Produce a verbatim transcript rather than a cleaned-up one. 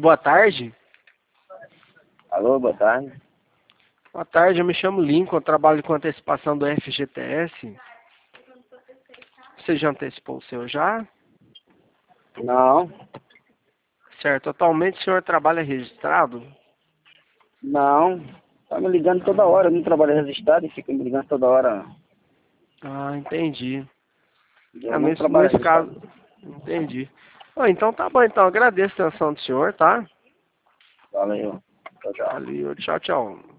boa tarde. Alô, boa tarde. Boa tarde, eu me chamo Lincoln, eu trabalho com antecipação do F G T S. Você já antecipou o seu já? Não, Certo, atualmente o senhor trabalha registrado? não. Tá me ligando toda hora, eu não trabalho registrado e fica me ligando toda hora. Ah, entendi. Eu Ah, não nesse, trabalho nesse registrado. caso, entendi. Ah, então tá bom, então agradeço a atenção do senhor, tá? Valeu. Tchau, tchau. Valeu, tchau, tchau.